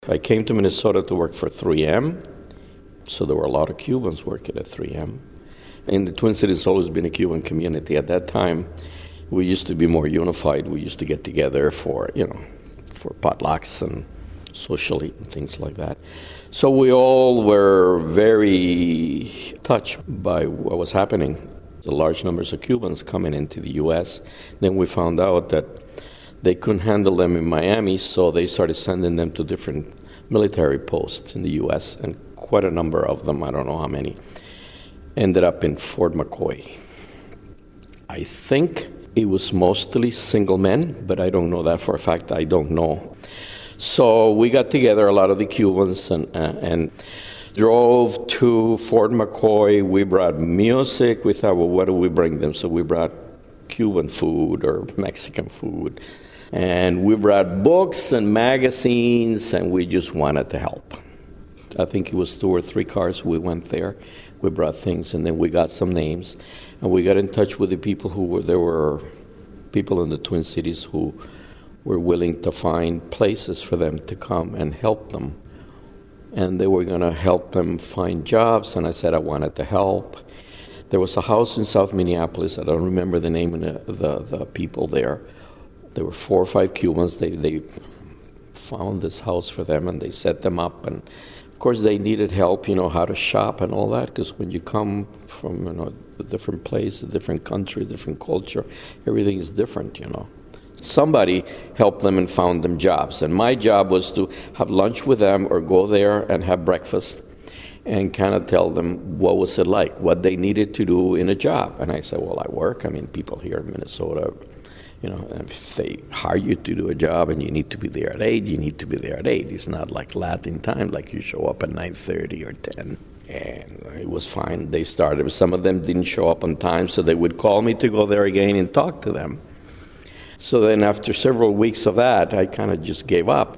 I came to Minnesota to work for 3M, so there were a lot of Cubans working at 3M. In the Twin Cities, there's always been a Cuban community. At that time, we used to be more unified. We used to get together for potlucks and social eat and things like that. So we all were very touched by what was happening. The large numbers of Cubans coming into the U.S. Then we found out that they couldn't handle them in Miami, so they started sending them to different military posts in the U.S., and quite a number of them, I don't know how many, ended up in Fort McCoy. I think it was mostly single men, but I don't know that for a fact. I don't know. So we got together, a lot of the Cubans, and drove to Fort McCoy. We brought music. We thought, well, what do we bring them? So we brought Cuban food or Mexican food. And we brought books and magazines, and we just wanted to help. I think it was 2 or 3 cars. We went there. We brought things, and then we got some names. And we got in touch with the people there were people in the Twin Cities who were willing to find places for them to come and help them. And they were going to help them find jobs, and I said I wanted to help. There was a house in South Minneapolis. I don't remember the name of the people there. There were 4 or 5 Cubans. They found this house for them, and they set them up. And, of course, they needed help, how to shop and all that, because when you come from, a different place, a different country, a different culture, everything is different, Somebody helped them and found them jobs. And my job was to have lunch with them or go there and have breakfast and kind of tell them what was it like, what they needed to do in a job. And I said, well, I work. People here in Minnesota, if they hire you to do a job and you need to be there at 8, you need to be there at 8. It's not like Latin time, like you show up at 9:30 or 10. And it was fine. They started. Some of them didn't show up on time, so they would call me to go there again and talk to them. So then after several weeks of that, I kind of just gave up.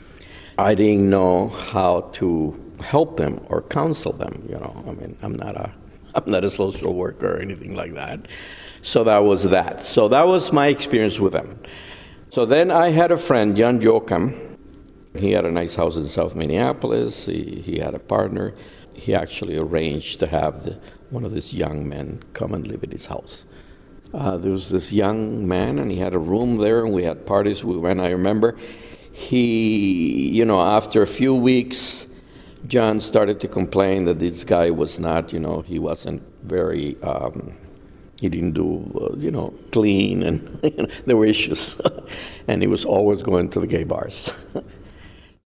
I didn't know how to help them or counsel them. I'm not a social worker or anything like that. So that was that. So that was my experience with them. So then I had a friend, John Jocham. He had a nice house in South Minneapolis. He had a partner. He actually arranged to have one of these young men come and live at his house. There was this young man, and he had a room there, and we had parties. We went. I remember he, after a few weeks, John started to complain that this guy was not, he wasn't very, he didn't do, clean, and there were issues. And he was always going to the gay bars.